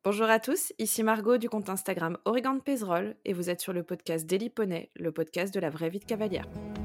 Bonjour à tous, ici Margot du compte Instagram Origan de Pézerolles et vous êtes sur le podcast Daily Poney, le podcast de la vraie vie de cavalière.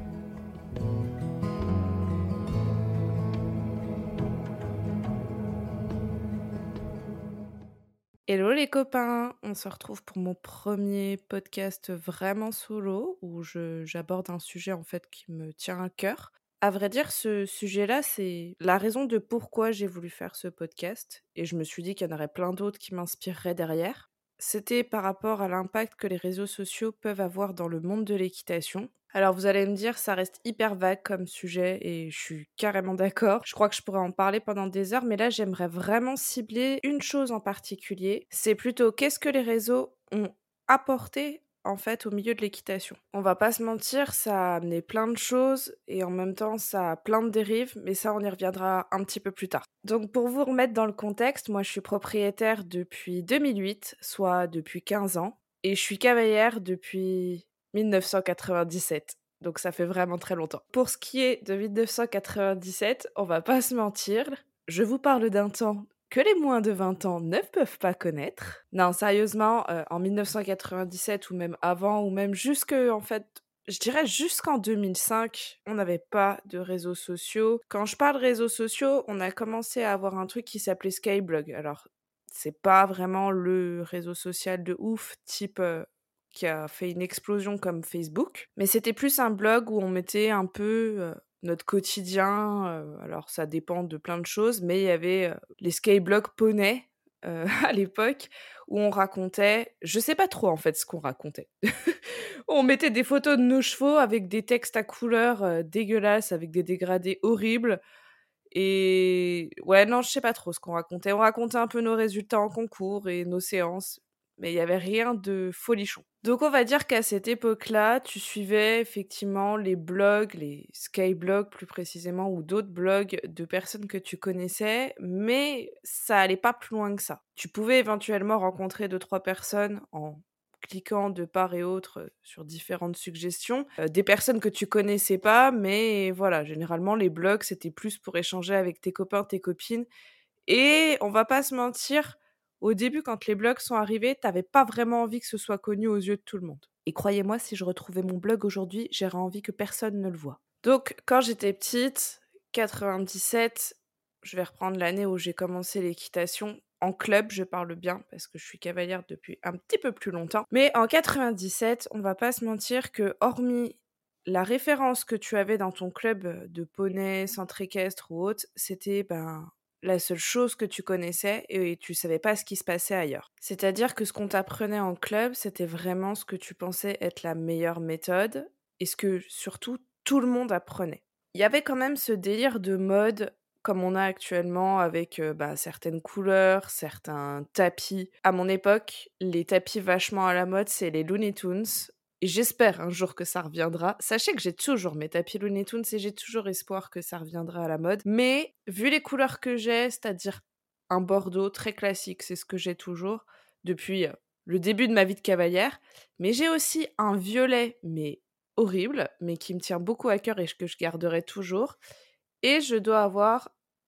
Hello les copains, on se retrouve pour mon premier podcast vraiment solo où j'aborde un sujet en fait qui me tient à cœur. À vrai dire, ce sujet-là, c'est la raison de pourquoi j'ai voulu faire ce podcast et je me suis dit qu'il y en aurait plein d'autres qui m'inspireraient derrière. C'était par rapport à l'impact que les réseaux sociaux peuvent avoir dans le monde de l'équitation. Alors vous allez me dire, ça reste hyper vague comme sujet et je suis carrément d'accord. Je crois que je pourrais en parler pendant des heures, mais là j'aimerais vraiment cibler une chose en particulier. C'est plutôt qu'est-ce que les réseaux ont apporté en fait au milieu de l'équitation. On va pas se mentir, ça a amené plein de choses et en même temps ça a plein de dérives, mais ça on y reviendra un petit peu plus tard. Donc pour vous remettre dans le contexte, moi je suis propriétaire depuis 2008, soit depuis 15 ans, et je suis cavalière depuis 1997. Donc ça fait vraiment très longtemps. Pour ce qui est de 1997, on va pas se mentir, je vous parle d'un temps que les moins de 20 ans ne peuvent pas connaître. Non, sérieusement, en 1997 ou même avant, ou même jusque, en fait, je dirais jusqu'en 2005, on n'avait pas de réseaux sociaux. Quand je parle réseaux sociaux, on a commencé à avoir un truc qui s'appelait Skyblog. Alors, c'est pas vraiment le réseau social de ouf, type qui a fait une explosion comme Facebook, mais c'était plus un blog où on mettait un peu notre quotidien, alors ça dépend de plein de choses, mais il y avait, les skyblogs poney, à l'époque, où on racontait je sais pas trop en fait ce qu'on racontait. On mettait des photos de nos chevaux avec des textes à couleurs, dégueulasses, avec des dégradés horribles et ouais, non, je sais pas trop ce qu'on racontait. On racontait un peu nos résultats en concours et nos séances, mais il y avait rien de folichon. Donc on va dire qu'à cette époque-là, tu suivais effectivement les blogs, les skyblogs plus précisément, ou d'autres blogs de personnes que tu connaissais, mais ça allait pas plus loin que ça. Tu pouvais éventuellement rencontrer 2-3 personnes en cliquant de part et autre, sur différentes suggestions, des personnes que tu connaissais pas, mais voilà, généralement les blogs, c'était plus pour échanger avec tes copains, tes copines et on va pas se mentir, au début, quand les blogs sont arrivés, tu pas vraiment envie que ce soit connu aux yeux de tout le monde. Et croyez-moi, si je retrouvais mon blog aujourd'hui, j'aurais envie que personne ne le voie. Donc, quand j'étais petite, 97, je vais reprendre l'année où j'ai commencé l'équitation. En club, je parle bien, parce que je suis cavalière depuis un petit peu plus longtemps. Mais en 97, on va pas se mentir que, hormis la référence que tu avais dans ton club de poney, centre équestre ou autre, c'était la seule chose que tu connaissais et tu savais pas ce qui se passait ailleurs. C'est-à-dire que ce qu'on t'apprenait en club, c'était vraiment ce que tu pensais être la meilleure méthode et ce que surtout tout le monde apprenait. Il y avait quand même ce délire de mode comme on a actuellement avec certaines couleurs, certains tapis. À mon époque, les tapis vachement à la mode, c'est les Looney Tunes. Et j'espère un jour que ça reviendra. Sachez que j'ai toujours mes tapis Looney Tunes et j'ai toujours espoir que ça reviendra à la mode. Mais vu les couleurs que j'ai, c'est-à-dire un bordeaux très classique, c'est ce que j'ai toujours depuis le début de ma vie de cavalière. Mais j'ai aussi un violet, mais horrible, mais qui me tient beaucoup à cœur et que je garderai toujours. Et je dois avoir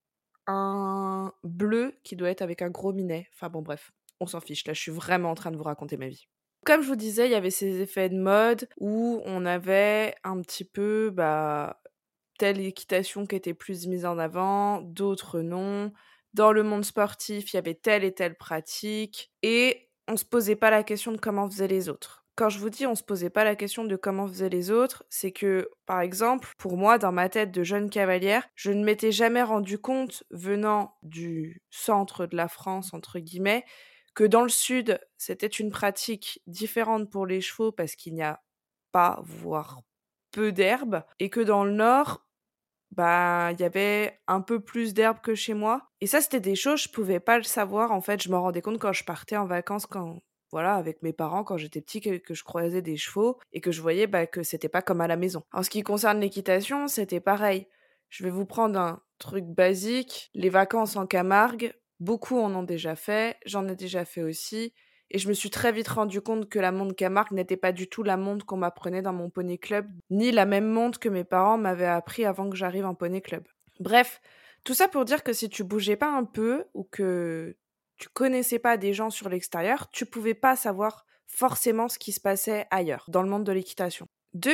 un bleu qui doit être avec un gros minet. Enfin bon, bref, on s'en fiche. Là, je suis vraiment en train de vous raconter ma vie. Comme je vous disais, il y avait ces effets de mode où on avait un petit peu, telle équitation qui était plus mise en avant, d'autres non. Dans le monde sportif, il y avait telle et telle pratique et on se posait pas la question de comment faisaient les autres. Quand je vous dis on se posait pas la question de comment faisaient les autres, c'est que, par exemple, pour moi, dans ma tête de jeune cavalière, je ne m'étais jamais rendu compte, venant du centre de la France, entre guillemets, que dans le sud, c'était une pratique différente pour les chevaux parce qu'il n'y a pas, voire peu d'herbe, et que dans le nord, il y avait un peu plus d'herbe que chez moi. Et ça, c'était des choses, je pouvais pas le savoir. En fait, je m'en rendais compte quand je partais en vacances, avec mes parents, quand j'étais petit, que je croisais des chevaux et que je voyais que c'était pas comme à la maison. En ce qui concerne l'équitation, c'était pareil. Je vais vous prendre un truc basique. Les vacances en Camargue, beaucoup en ont déjà fait. J'en ai déjà fait aussi. Et je me suis très vite rendu compte que la montre Camargue n'était pas du tout la montre qu'on m'apprenait dans mon poney club, ni la même montre que mes parents m'avaient appris avant que j'arrive en poney club. Bref, tout ça pour dire que si tu bougeais pas un peu, ou que tu connaissais pas des gens sur l'extérieur, tu pouvais pas savoir forcément ce qui se passait ailleurs, dans le monde de l'équitation.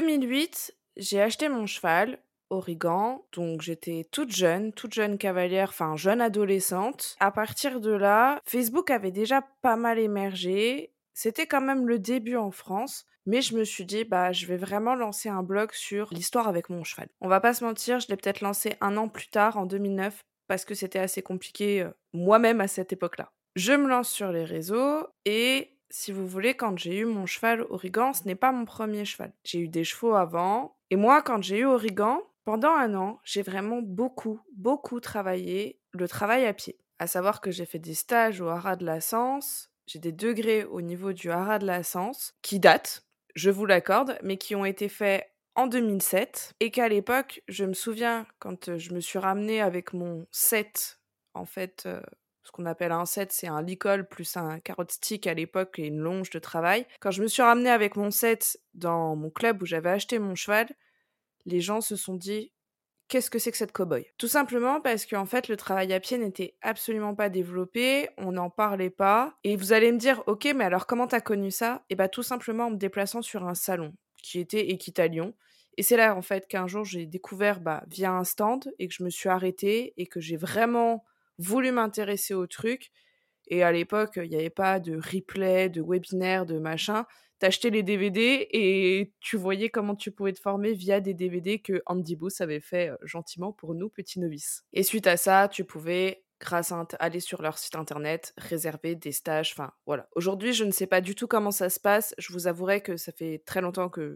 2008, j'ai acheté mon cheval, Origan, donc j'étais toute jeune cavalière, enfin jeune adolescente. À partir de là, Facebook avait déjà pas mal émergé. C'était quand même le début en France, mais je me suis dit, bah, je vais vraiment lancer un blog sur l'histoire avec mon cheval. On va pas se mentir, je l'ai peut-être lancé un an plus tard, en 2009, parce que c'était assez compliqué moi-même à cette époque-là. Je me lance sur les réseaux et si vous voulez, quand j'ai eu mon cheval Origan, ce n'est pas mon premier cheval. J'ai eu des chevaux avant et moi, quand j'ai eu Origan, pendant un an, j'ai vraiment beaucoup travaillé le travail à pied. À savoir que j'ai fait des stages au Haras de la Sens, j'ai des degrés au niveau du Haras de la Sens qui datent, je vous l'accorde, mais qui ont été faits en 2007 et qu'à l'époque, je me souviens quand je me suis ramenée avec mon set, en fait, ce qu'on appelle un set, c'est un licol plus un carrot stick à l'époque et une longe de travail. Quand je me suis ramenée avec mon set dans mon club où j'avais acheté mon cheval, les gens se sont dit: «Qu'est-ce que c'est que cette cow-boy?» Tout simplement parce qu'en fait, le travail à pied n'était absolument pas développé, on n'en parlait pas et vous allez me dire: «OK, mais alors comment t'as connu ça?» Et bah, tout simplement en me déplaçant sur un salon qui était Équitalion et c'est là, en fait, qu'un jour j'ai découvert, bah, via un stand et que je me suis arrêtée et que j'ai vraiment voulu m'intéresser au truc et à l'époque, il y avait pas de replay, de webinaire, de machin. T'achetais les DVD et tu voyais comment tu pouvais te former via des DVD que Andy Booth avait fait, gentiment pour nous, petits novices. Et suite à ça, tu pouvais, grâce à aller sur leur site internet, réserver des stages, enfin, voilà. Aujourd'hui, je ne sais pas du tout comment ça se passe. Je vous avouerai que ça fait très longtemps que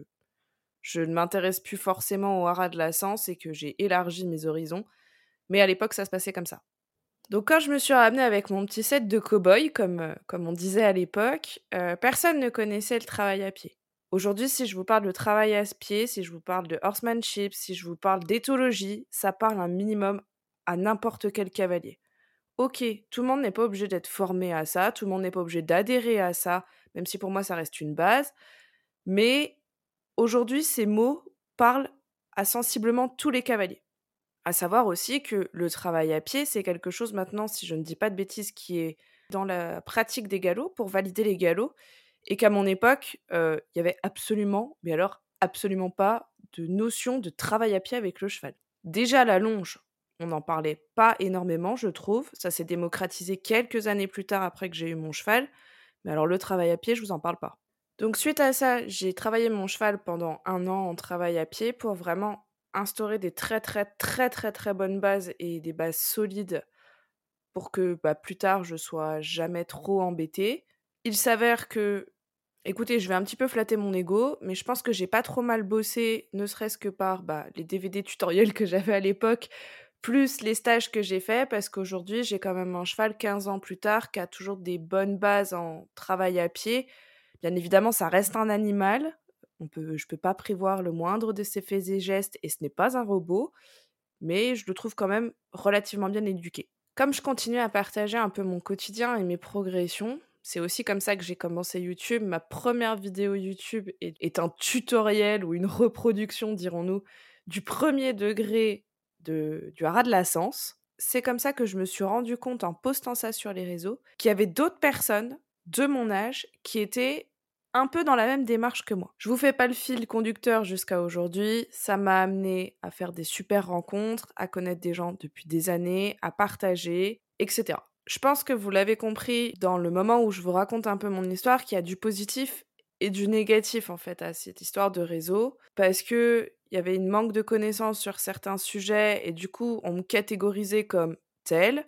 je ne m'intéresse plus forcément au haras de la Sens et que j'ai élargi mes horizons, mais à l'époque, ça se passait comme ça. Donc quand je me suis ramenée avec mon petit set de cow-boy, comme on disait à l'époque, personne ne connaissait le travail à pied. Aujourd'hui, si je vous parle de travail à pied, si je vous parle de horsemanship, si je vous parle d'éthologie, ça parle un minimum à n'importe quel cavalier. OK, tout le monde n'est pas obligé d'être formé à ça, tout le monde n'est pas obligé d'adhérer à ça, même si pour moi ça reste une base, mais aujourd'hui, ces mots parlent à sensiblement tous les cavaliers. À savoir aussi que le travail à pied, c'est quelque chose maintenant, si je ne dis pas de bêtises, qui est dans la pratique des galops, pour valider les galops et qu'à mon époque, il y avait absolument, mais alors absolument pas de notion de travail à pied avec le cheval. Déjà la longe, on n'en parlait pas énormément, je trouve. Ça s'est démocratisé quelques années plus tard après que j'ai eu mon cheval, mais alors le travail à pied, je vous en parle pas. Donc suite à ça, j'ai travaillé mon cheval pendant un an en travail à pied pour vraiment instaurer des très bonnes bases et des bases solides pour que, bah, plus tard, je sois jamais trop embêtée. Il s'avère que écoutez, je vais un petit peu flatter mon ego, mais je pense que j'ai pas trop mal bossé, ne serait-ce que par, bah, les DVD tutoriels que j'avais à l'époque, plus les stages que j'ai faits, parce qu'aujourd'hui, j'ai quand même un cheval 15 ans plus tard qui a toujours des bonnes bases en travail à pied. Bien évidemment, ça reste un animal, je peux pas prévoir le moindre de ses faits et gestes et ce n'est pas un robot, mais je le trouve quand même relativement bien éduqué. Comme je continue à partager un peu mon quotidien et mes progressions, c'est aussi comme ça que j'ai commencé YouTube. Ma première vidéo YouTube est un tutoriel ou une reproduction, dirons-nous, du premier degré du haras de la Sens. C'est comme ça que je me suis rendu compte en postant ça sur les réseaux qu'il y avait d'autres personnes de mon âge qui étaient un peu dans la même démarche que moi. Je vous fais pas le fil conducteur jusqu'à aujourd'hui, ça m'a amené à faire des super rencontres, à connaître des gens depuis des années, à partager, etc. Je pense que vous l'avez compris dans le moment où je vous raconte un peu mon histoire, qu'il y a du positif et du négatif en fait à cette histoire de réseau, parce que il y avait une manque de connaissances sur certains sujets et du coup on me catégorisait comme telle.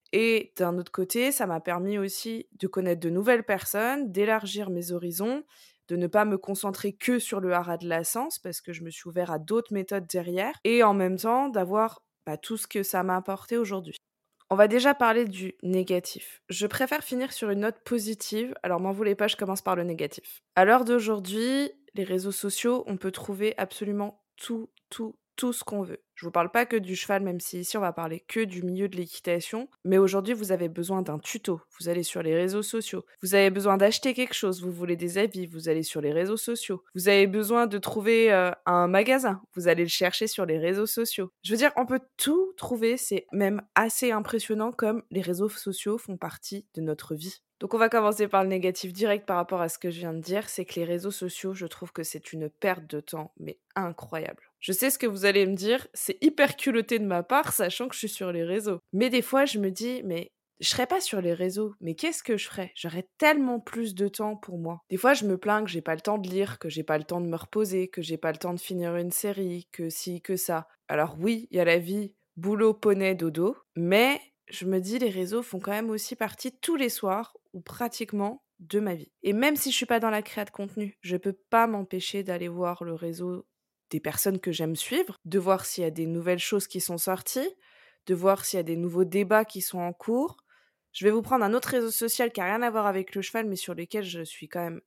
Et d'un autre côté, ça m'a permis aussi de connaître de nouvelles personnes, d'élargir mes horizons, de ne pas me concentrer que sur le haras de la Sens parce que je me suis ouvert à d'autres méthodes derrière et en même temps d'avoir, bah, tout ce que ça m'a apporté aujourd'hui. On va déjà parler du négatif. Je préfère finir sur une note positive, alors m'en voulez pas, je commence par le négatif. À l'heure d'aujourd'hui, les réseaux sociaux, on peut trouver absolument tout ce qu'on veut. Je vous parle pas que du cheval, même si ici on va parler que du milieu de l'équitation, mais aujourd'hui vous avez besoin d'un tuto, vous allez sur les réseaux sociaux. Vous avez besoin d'acheter quelque chose, vous voulez des avis, vous allez sur les réseaux sociaux. Vous avez besoin de trouver un magasin, vous allez le chercher sur les réseaux sociaux. Je veux dire, on peut tout trouver, c'est même assez impressionnant comme les réseaux sociaux font partie de notre vie. Donc on va commencer par le négatif direct par rapport à ce que je viens de dire, c'est que les réseaux sociaux, je trouve que c'est une perte de temps, mais incroyable. Je sais ce que vous allez me dire, c'est hyper culotté de ma part, sachant que je suis sur les réseaux. Mais des fois, je me dis, mais je serais pas sur les réseaux, mais qu'est-ce que je ferais? J'aurais tellement plus de temps pour moi. Des fois, je me plains que j'ai pas le temps de lire, que j'ai pas le temps de me reposer, que j'ai pas le temps de finir une série, que ci, que ça. Alors oui, il y a la vie, boulot, poney, dodo, mais je me dis les réseaux font quand même aussi partie tous les soirs, ou pratiquement, de ma vie. Et même si je suis pas dans la créa de contenu, je peux pas m'empêcher d'aller voir le réseau des personnes que j'aime suivre, de voir s'il y a des nouvelles choses qui sont sorties, de voir s'il y a des nouveaux débats qui sont en cours. Je vais vous prendre un autre réseau social qui a rien à voir avec le cheval, mais sur lequel je suis quand même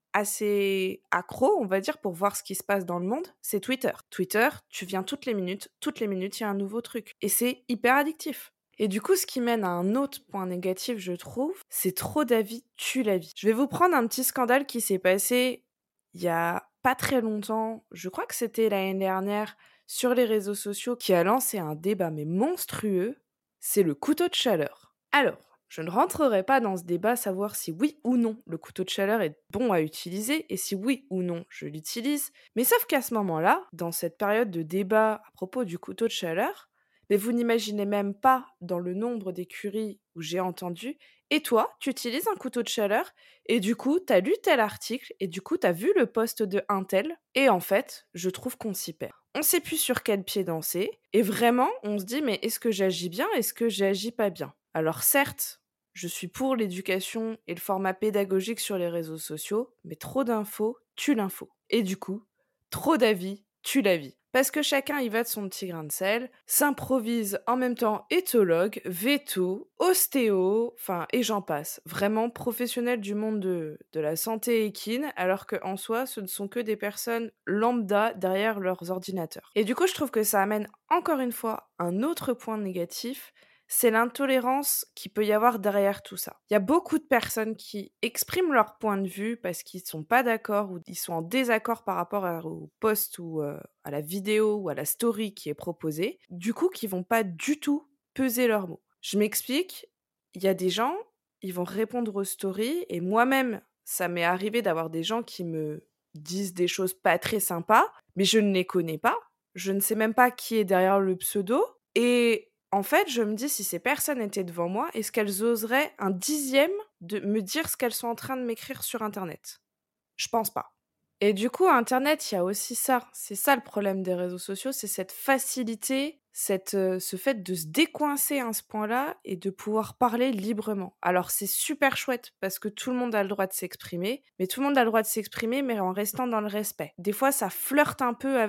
assez accro, on va dire, pour voir ce qui se passe dans le monde, c'est Twitter. Twitter, tu viens toutes les minutes, il y a un nouveau truc. Et c'est hyper addictif. Et du coup, ce qui mène à un autre point négatif, je trouve, c'est trop d'avis tue la vie. Je vais vous prendre un petit scandale qui s'est passé il y a pas très longtemps, je crois que c'était l'année dernière, sur les réseaux sociaux, qui a lancé un débat mais monstrueux, c'est le couteau de chaleur. Alors, je ne rentrerai pas dans ce débat savoir si oui ou non le couteau de chaleur est bon à utiliser et si oui ou non je l'utilise, mais sauf qu'à ce moment-là, dans cette période de débat à propos du couteau de chaleur, mais vous n'imaginez même pas dans le nombre d'écuries où j'ai entendu et toi, tu utilises un couteau de chaleur et du coup, t'as lu tel article et du coup, t'as vu le post de un tel et en fait, je trouve qu'on s'y perd. On sait plus sur quel pied danser et vraiment, on se dit mais est-ce que j'agis bien, est-ce que j'agis pas bien? Alors certes, je suis pour l'éducation et le format pédagogique sur les réseaux sociaux, mais trop d'infos tue l'info. Et du coup, trop d'avis tue la vie. Parce que chacun y va de son petit grain de sel, s'improvise en même temps éthologue, veto, ostéo, enfin et j'en passe. Vraiment professionnel du monde de la santé équine, alors qu'en soi, ce ne sont que des personnes lambda derrière leurs ordinateurs. Et du coup, je trouve que ça amène encore une fois un autre point négatif, c'est l'intolérance qu'il peut y avoir derrière tout ça. Il y a beaucoup de personnes qui expriment leur point de vue parce qu'ils ne sont pas d'accord ou ils sont en désaccord par rapport au post ou à la vidéo ou à la story qui est proposée, du coup qui vont pas du tout peser leurs mots. Je m'explique, il y a des gens, ils vont répondre aux stories et moi-même, ça m'est arrivé d'avoir des gens qui me disent des choses pas très sympas, mais je ne les connais pas, je ne sais même pas qui est derrière le pseudo et en fait, je me dis, si ces personnes étaient devant moi, est-ce qu'elles oseraient un dixième de me dire ce qu'elles sont en train de m'écrire sur Internet? Je pense pas. Et du coup, Internet, il y a aussi ça. C'est ça le problème des réseaux sociaux, c'est cette facilité, ce fait de se décoincer à ce point-là et de pouvoir parler librement. Alors, c'est super chouette parce que tout le monde a le droit de s'exprimer, mais tout le monde a le droit de s'exprimer, mais en restant dans le respect. Des fois, ça flirte un peu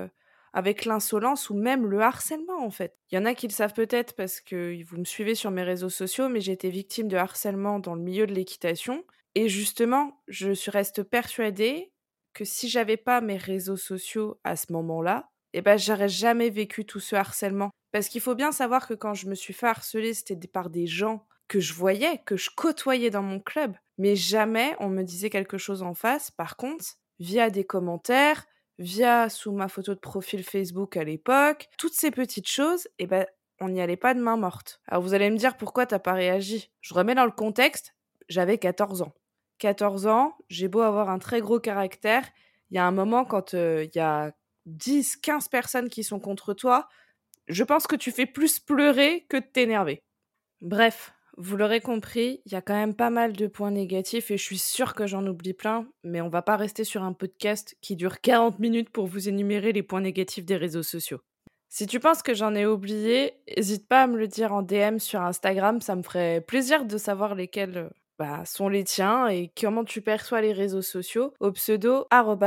avec l'insolence ou même le harcèlement, en fait. Il y en a qui le savent peut-être parce que vous me suivez sur mes réseaux sociaux, mais j'ai été victime de harcèlement dans le milieu de l'équitation. Et justement, reste persuadée que si j'avais pas mes réseaux sociaux à ce moment-là, eh ben, j'aurais jamais vécu tout ce harcèlement. Parce qu'il faut bien savoir que quand je me suis fait harceler, c'était par des gens que je voyais, que je côtoyais dans mon club. Mais jamais on me disait quelque chose en face. Par contre, via des commentaires, via sous ma photo de profil Facebook à l'époque, toutes ces petites choses, eh ben, on n'y allait pas de main morte. Alors vous allez me dire pourquoi t'as pas réagi. Je remets dans le contexte, j'avais 14 ans. 14 ans, j'ai beau avoir un très gros caractère, il y a un moment quand il y a 10, 15 personnes qui sont contre toi, je pense que tu fais plus pleurer que de t'énerver. Bref, vous l'aurez compris, il y a quand même pas mal de points négatifs et je suis sûre que j'en oublie plein, mais on va pas rester sur un podcast qui dure 40 minutes pour vous énumérer les points négatifs des réseaux sociaux. Si tu penses que j'en ai oublié, n'hésite pas à me le dire en DM sur Instagram, ça me ferait plaisir de savoir lesquels sont les tiens et comment tu perçois les réseaux sociaux au pseudo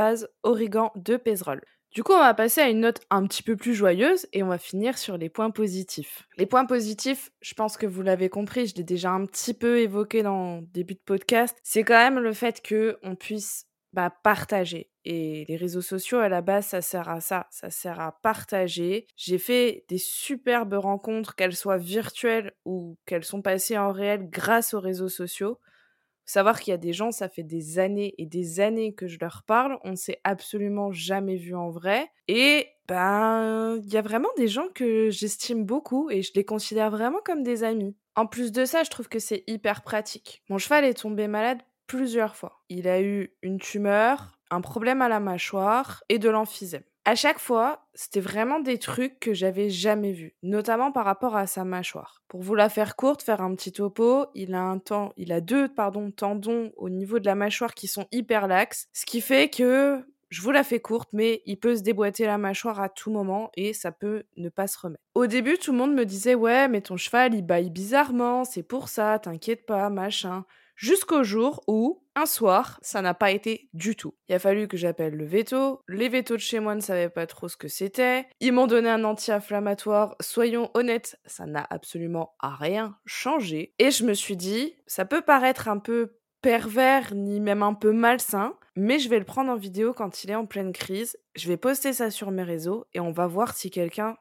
@origan de Pézerolles. Du coup, on va passer à une note un petit peu plus joyeuse et on va finir sur les points positifs. Les points positifs, je pense que vous l'avez compris, je l'ai déjà un petit peu évoqué dans le début de podcast, c'est quand même le fait qu'on puisse partager. Et les réseaux sociaux, à la base, ça sert à ça sert à partager. J'ai fait des superbes rencontres, qu'elles soient virtuelles ou qu'elles sont passées en réel grâce aux réseaux sociaux. Faut savoir qu'il y a des gens, ça fait des années et des années que je leur parle, on ne s'est absolument jamais vus en vrai et il y a vraiment des gens que j'estime beaucoup et je les considère vraiment comme des amis. En plus de ça, je trouve que c'est hyper pratique. Mon cheval est tombé malade plusieurs fois. Il a eu une tumeur, un problème à la mâchoire et de l'emphysème. À chaque fois, c'était vraiment des trucs que j'avais jamais vus, notamment par rapport à sa mâchoire. Pour vous la faire courte, faire un petit topo, il a deux tendons au niveau de la mâchoire qui sont hyper laxes, ce qui fait que, je vous la fais courte, mais il peut se déboîter la mâchoire à tout moment et ça peut ne pas se remettre. Au début, tout le monde me disait ouais, mais ton cheval il bâille bizarrement, c'est pour ça, t'inquiète pas, machin. Jusqu'au jour où, un soir, ça n'a pas été du tout. Il a fallu que j'appelle le veto. Les vétos de chez moi ne savaient pas trop ce que c'était. Ils m'ont donné un anti-inflammatoire. Soyons honnêtes, ça n'a absolument rien changé. Et je me suis dit, ça peut paraître un peu pervers, ni même un peu malsain, mais je vais le prendre en vidéo quand il est en pleine crise. Je vais poster ça sur mes réseaux et on va voir si quelqu'un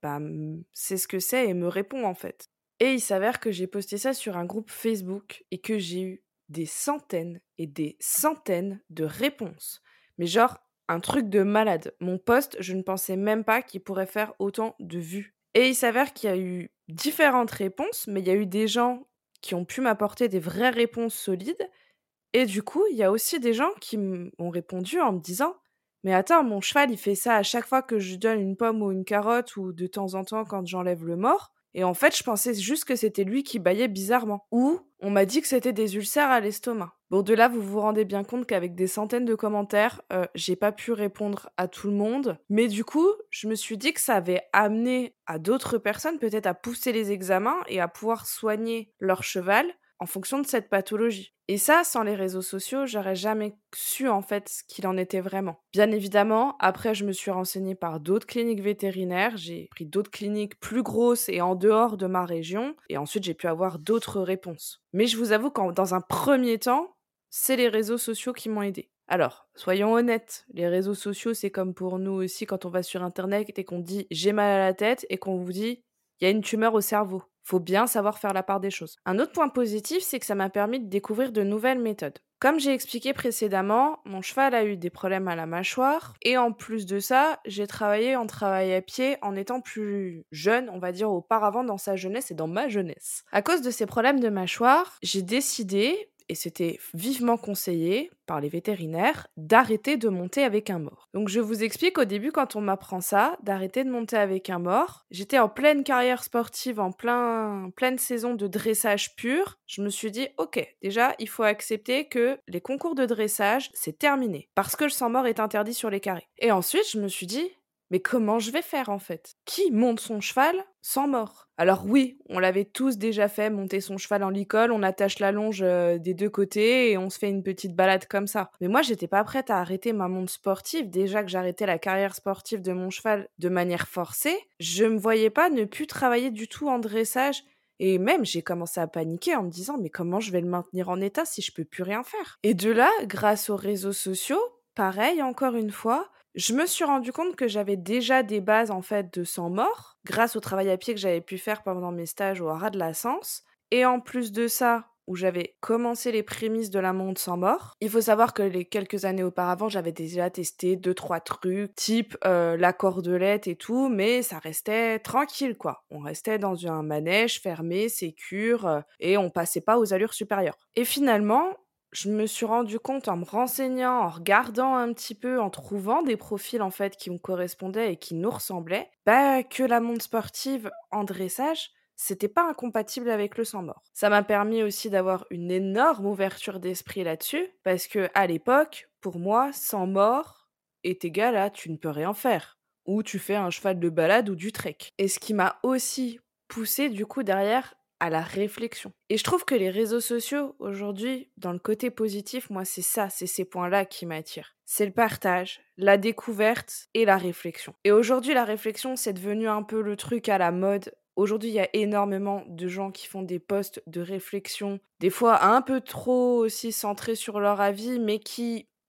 sait ce que c'est et me répond en fait. Et il s'avère que j'ai posté ça sur un groupe Facebook et que j'ai eu des centaines et des centaines de réponses. Mais genre, un truc de malade. Mon post, je ne pensais même pas qu'il pourrait faire autant de vues. Et il s'avère qu'il y a eu différentes réponses, mais il y a eu des gens qui ont pu m'apporter des vraies réponses solides. Et du coup, il y a aussi des gens qui m'ont répondu en me disant: «Mais attends, mon cheval, il fait ça à chaque fois que je lui donne une pomme ou une carotte ou de temps en temps quand j'enlève le mors et en fait, je pensais juste que c'était lui qui bâillait bizarrement» ou «On m'a dit que c'était des ulcères à l'estomac». Bon, de là, vous vous rendez bien compte qu'avec des centaines de commentaires, j'ai pas pu répondre à tout le monde, mais du coup, je me suis dit que ça avait amené à d'autres personnes peut-être à pousser les examens et à pouvoir soigner leur cheval en fonction de cette pathologie. Et ça, sans les réseaux sociaux, j'aurais jamais su en fait ce qu'il en était vraiment. Bien évidemment, après je me suis renseignée par d'autres cliniques vétérinaires, j'ai pris d'autres cliniques plus grosses et en dehors de ma région, et ensuite j'ai pu avoir d'autres réponses. Mais je vous avoue qu'en dans un premier temps, c'est les réseaux sociaux qui m'ont aidée. Alors, soyons honnêtes, les réseaux sociaux, c'est comme pour nous aussi quand on va sur internet et qu'on dit j'ai mal à la tête et qu'on vous dit il y a une tumeur au cerveau. Faut bien savoir faire la part des choses. Un autre point positif, c'est que ça m'a permis de découvrir de nouvelles méthodes. Comme j'ai expliqué précédemment, mon cheval a eu des problèmes à la mâchoire et en plus de ça, j'ai travaillé en travail à pied en étant plus jeune, on va dire auparavant dans sa jeunesse et dans ma jeunesse. À cause de ces problèmes de mâchoire, j'ai décidé, et c'était vivement conseillé par les vétérinaires, d'arrêter de monter avec un mors. Donc je vous explique, au début quand on m'apprend ça, d'arrêter de monter avec un mors, j'étais en pleine carrière sportive, en pleine saison de dressage pur, je me suis dit ok, déjà il faut accepter que les concours de dressage c'est terminé, parce que le sang mort est interdit sur les carrés. Et ensuite je me suis dit mais comment je vais faire en fait? Qui monte son cheval sans mort? Alors oui, on l'avait tous déjà fait, monter son cheval en licol, on attache la longe des deux côtés et on se fait une petite balade comme ça. Mais moi, j'étais pas prête à arrêter ma monte sportive. Déjà que j'arrêtais la carrière sportive de mon cheval de manière forcée, je me voyais pas ne plus travailler du tout en dressage. Et même, j'ai commencé à paniquer en me disant, mais comment je vais le maintenir en état si je peux plus rien faire? Et de là, grâce aux réseaux sociaux, pareil, encore une fois, je me suis rendu compte que j'avais déjà des bases en fait de sang mort, grâce au travail à pied que j'avais pu faire pendant mes stages au Haras de la Sens. Et en plus de ça, où j'avais commencé les prémices de la monte sans mort. Il faut savoir que les quelques années auparavant, j'avais déjà testé 2-3 trucs, type la cordelette et tout, mais ça restait tranquille quoi. On restait dans un manège fermé, sécure, et on passait pas aux allures supérieures. Et finalement, je me suis rendu compte en me renseignant, en regardant un petit peu, en trouvant des profils en fait qui me correspondaient et qui nous ressemblaient, que la monte sportive en dressage, c'était pas incompatible avec le sang mort. Ça m'a permis aussi d'avoir une énorme ouverture d'esprit là-dessus, parce que à l'époque, pour moi, sang mort est égal à tu ne peux rien faire, ou tu fais un cheval de balade ou du trek. Et ce qui m'a aussi poussé du coup derrière à la réflexion. Et je trouve que les réseaux sociaux, aujourd'hui, dans le côté positif, moi, c'est ça, c'est ces points-là qui m'attirent. C'est le partage, la découverte et la réflexion. Et aujourd'hui, la réflexion, c'est devenu un peu le truc à la mode. Aujourd'hui, il y a énormément de gens qui font des posts de réflexion, des fois un peu trop aussi centrés sur leur avis, mais qui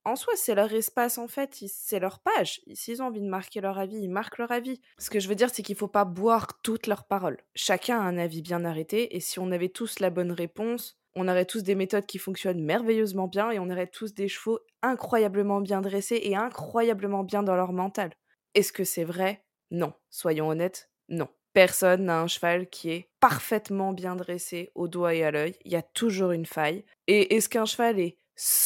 en soi, c'est leur espace, en fait, c'est leur page. S'ils ont envie de marquer leur avis, ils marquent leur avis. Ce que je veux dire, c'est qu'il faut pas boire toutes leurs paroles. Chacun a un avis bien arrêté, et si on avait tous la bonne réponse, on aurait tous des méthodes qui fonctionnent merveilleusement bien, et on aurait tous des chevaux incroyablement bien dressés et incroyablement bien dans leur mental. Est-ce que c'est vrai? Non. Soyons honnêtes, non. Personne n'a un cheval qui est parfaitement bien dressé au doigt et à l'œil. Il y a toujours une faille. Et est-ce qu'un cheval est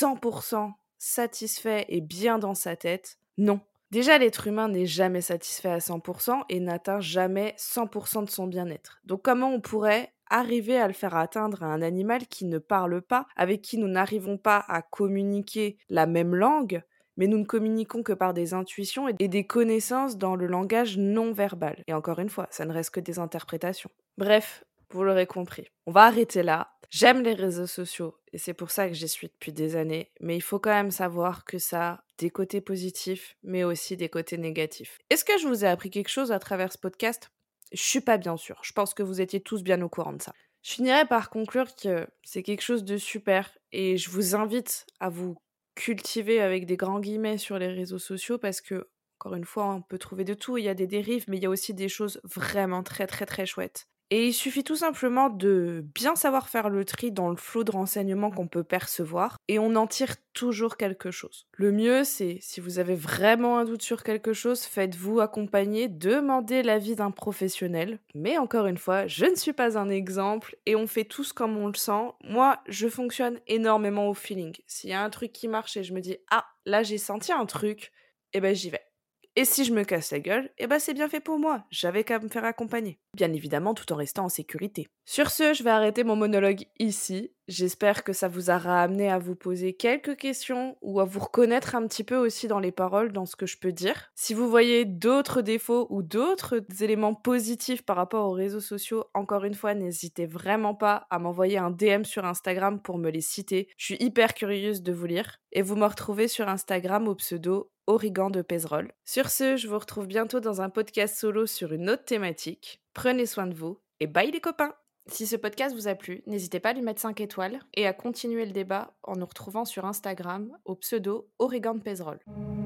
100% satisfait et bien dans sa tête? Non. Déjà, l'être humain n'est jamais satisfait à 100% et n'atteint jamais 100% de son bien-être. Donc comment on pourrait arriver à le faire atteindre à un animal qui ne parle pas, avec qui nous n'arrivons pas à communiquer la même langue, mais nous ne communiquons que par des intuitions et des connaissances dans le langage non verbal. Et encore une fois, ça ne reste que des interprétations. Bref, vous l'aurez compris. On va arrêter là. J'aime les réseaux sociaux et c'est pour ça que j'y suis depuis des années, mais il faut quand même savoir que ça a des côtés positifs, mais aussi des côtés négatifs. Est-ce que je vous ai appris quelque chose à travers ce podcast? Je suis pas bien sûre. Je pense que vous étiez tous bien au courant de ça. Je finirai par conclure que c'est quelque chose de super et je vous invite à vous cultiver avec des grands guillemets sur les réseaux sociaux parce que, encore une fois, on peut trouver de tout. Il y a des dérives, mais il y a aussi des choses vraiment très très très chouettes. Et il suffit tout simplement de bien savoir faire le tri dans le flot de renseignements qu'on peut percevoir et on en tire toujours quelque chose. Le mieux, c'est si vous avez vraiment un doute sur quelque chose, faites-vous accompagner, demandez l'avis d'un professionnel. Mais encore une fois, je ne suis pas un exemple et on fait tous comme on le sent. Moi, je fonctionne énormément au feeling. S'il y a un truc qui marche et je me dis «Ah, là j'ai senti un truc», eh ben j'y vais. Et si je me casse la gueule, eh ben c'est bien fait pour moi, j'avais qu'à me faire accompagner. Bien évidemment, tout en restant en sécurité. Sur ce, je vais arrêter mon monologue ici. J'espère que ça vous aura amené à vous poser quelques questions ou à vous reconnaître un petit peu aussi dans les paroles, dans ce que je peux dire. Si vous voyez d'autres défauts ou d'autres éléments positifs par rapport aux réseaux sociaux, encore une fois, n'hésitez vraiment pas à m'envoyer un DM sur Instagram pour me les citer. Je suis hyper curieuse de vous lire. Et vous me retrouvez sur Instagram au pseudo Origan de Pézerolles. Sur ce, je vous retrouve bientôt dans un podcast solo sur une autre thématique. Prenez soin de vous et bye les copains! Si ce podcast vous a plu, n'hésitez pas à lui mettre 5 étoiles et à continuer le débat en nous retrouvant sur Instagram au pseudo Origan de Pézerolles.